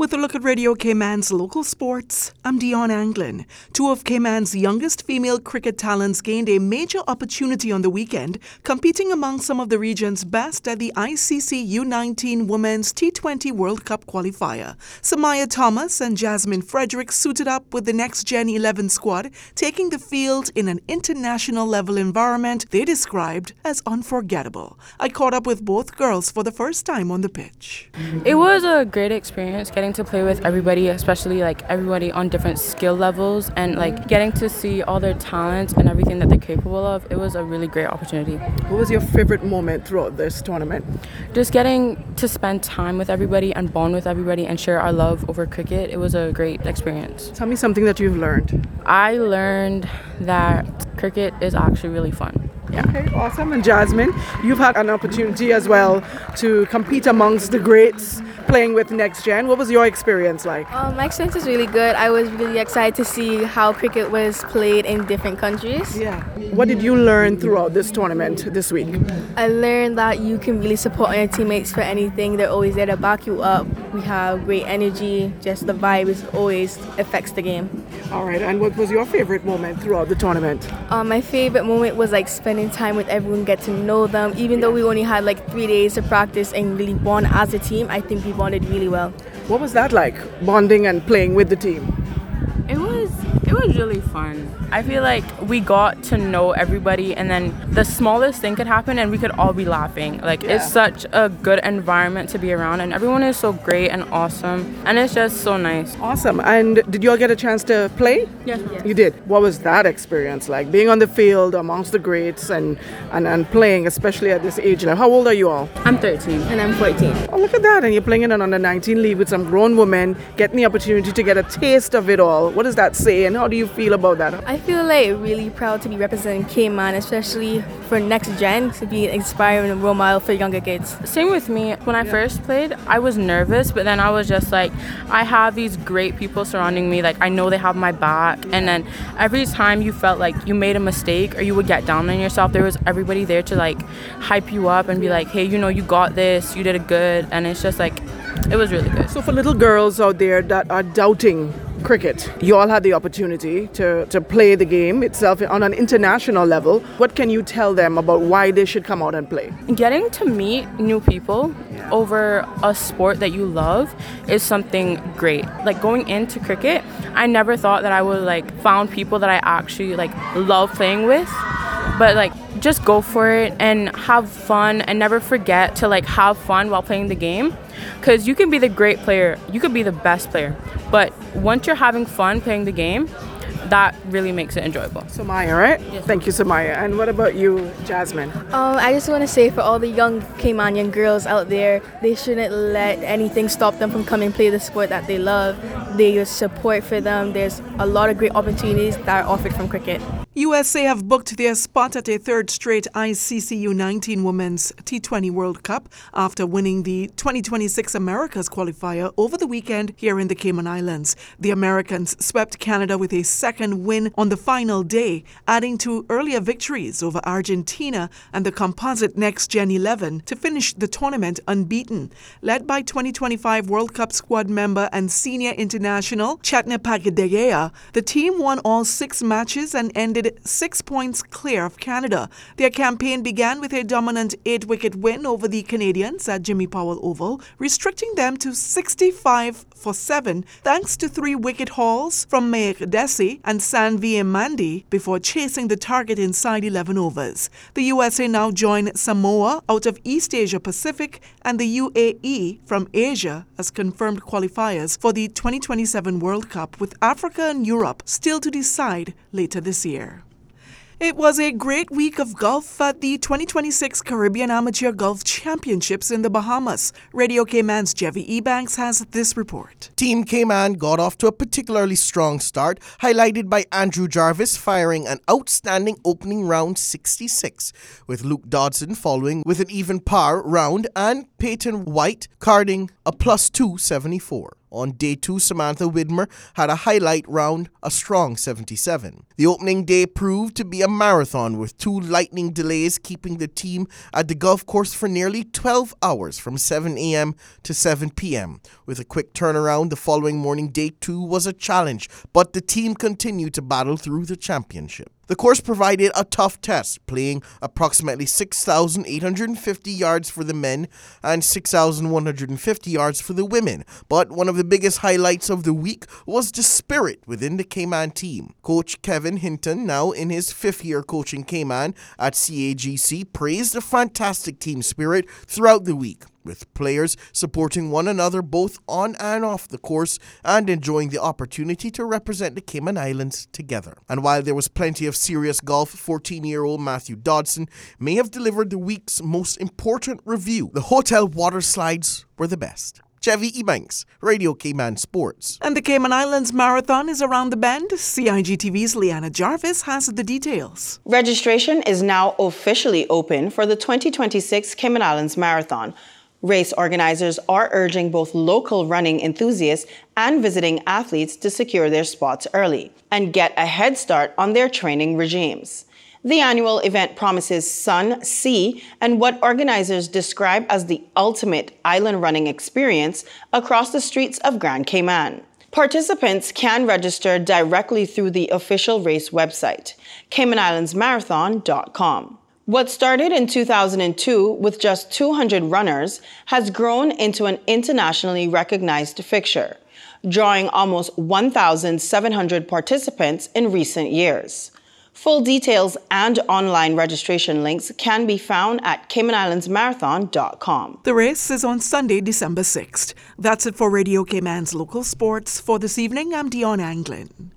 With a look at Radio Cayman's local sports, I'm Dion Anglin. Two of Cayman's youngest female cricket talents gained a major opportunity on the weekend, competing among some of the region's best at the ICC U19 Women's T20 World Cup qualifier. Samaya Thomas and Jasmine Frederick suited up with the Next Gen 11 squad, taking the field in an international level environment they described as unforgettable. I caught up with both girls for the first time on the pitch. It was a great experience getting to play with everybody, especially everybody on different skill levels, and getting to see all their talents and everything that they're capable of. It was a really great opportunity. What was your favorite moment throughout this tournament? Just getting to spend time with everybody and bond with everybody and share our love over cricket. It was a great experience. Tell me something that you've learned. I learned that cricket is actually really fun. Yeah. Okay, awesome. And Jasmine, you've had an opportunity as well to compete amongst the greats playing with Next Gen. What was your experience like? My experience was really good. I was really excited to see how cricket was played in different countries. Yeah. What did you learn throughout this tournament this week? I learned that you can really support your teammates for anything. They're always there to back you up. We have great energy. Just the vibe is always affects the game. All right. And what was your favorite moment throughout the tournament? My favorite moment was spending time with everyone, get to know them. Even though we only had 3 days to practice and really bond as a team, I think we bonded really well. What was that like, bonding and playing with the team? It was really fun. I feel like we got to know everybody, and then the smallest thing could happen and we could all be laughing. It's such a good environment to be around, and everyone is so great and awesome, and it's just so nice. Awesome. And did you all get a chance to play? Yes. You did. What was that experience like, being on the field amongst the greats and playing, especially at this age level? How old are you all? I'm 13. And I'm 14. Oh, look at that. And you're playing in an under-19 league with some grown women, getting the opportunity to get a taste of it all. What does that say, and how do you feel about that? I feel really proud to be representing Cayman, especially for Next Gen, to be an inspiring role model for younger kids. Same with me. When I first played, I was nervous, but then I was just I have these great people surrounding me. I know they have my back. And then every time you felt like you made a mistake or you would get down on yourself, there was everybody there to hype you up and be hey, you got this, you did it good. And it's just it was really good. So for little girls out there that are doubting cricket, you all had the opportunity to play the game itself on an international level. What can you tell them about why they should come out and play? Getting to meet new people over a sport that you love is something great. Going into cricket, I never thought that I would found people that I actually love playing with. But just go for it and have fun, and never forget to have fun while playing the game. Because you can be the great player, you could be the best player, but once you're having fun playing the game, that really makes it enjoyable. Samaya, right? Yes. Thank you, Samaya. And what about you, Jasmine? I just want to say, for all the young Caymanian girls out there, they shouldn't let anything stop them from coming play the sport that they love. There's support for them. There's a lot of great opportunities that are offered from cricket. USA have booked their spot at a third straight ICC U19 Women's T20 World Cup after winning the 2026 Americas qualifier over the weekend here in the Cayman Islands. The Americans swept Canada with a second win on the final day, adding to earlier victories over Argentina and the composite Next Gen 11 to finish the tournament unbeaten. Led by 2025 World Cup squad member and senior international Chetna Pagidegea, the team won all 6 matches and ended 6 points clear of Canada. Their campaign began with a dominant 8-wicket win over the Canadians at Jimmy Powell Oval, restricting them to 65 for 7 thanks to 3-wicket hauls from Mayak Desi and Sanvi Mandi before chasing the target inside 11 overs. The USA now join Samoa out of East Asia Pacific and the UAE from Asia as confirmed qualifiers for the 2027 World Cup, with Africa and Europe still to decide later this year. It was a great week of golf at the 2026 Caribbean Amateur Golf Championships in the Bahamas. Radio Cayman's Jeffy Ebanks has this report. Team Cayman got off to a particularly strong start, highlighted by Andrew Jarvis firing an outstanding opening round 66, with Luke Dodson following with an even par round and Peyton White carding a +274. On day 2, Samantha Widmer had a highlight round, a strong 77. The opening day proved to be a marathon with 2 lightning delays keeping the team at the golf course for nearly 12 hours from 7 a.m. to 7 p.m. With a quick turnaround the following morning, day 2 was a challenge, but the team continued to battle through the championship. The course provided a tough test, playing approximately 6,850 yards for the men and 6,150 yards for the women. But one of the biggest highlights of the week was the spirit within the Cayman team. Coach Kevin Hinton, now in his 5th year coaching Cayman at CAGC, praised the fantastic team spirit throughout the week, with players supporting one another both on and off the course and enjoying the opportunity to represent the Cayman Islands together. And while there was plenty of serious golf, 14-year-old Matthew Dodson may have delivered the week's most important review. The hotel water slides were the best. Chevy Ebanks, Radio Cayman Sports. And the Cayman Islands Marathon is around the bend. CIGTV's Leanna Jarvis has the details. Registration is now officially open for the 2026 Cayman Islands Marathon. Race organizers are urging both local running enthusiasts and visiting athletes to secure their spots early and get a head start on their training regimes. The annual event promises sun, sea, and what organizers describe as the ultimate island running experience across the streets of Grand Cayman. Participants can register directly through the official race website, CaymanIslandsMarathon.com. What started in 2002 with just 200 runners has grown into an internationally recognized fixture, drawing almost 1,700 participants in recent years. Full details and online registration links can be found at CaymanIslandsMarathon.com. The race is on Sunday, December 6th. That's it for Radio Cayman's local sports. For this evening, I'm Dion Anglin.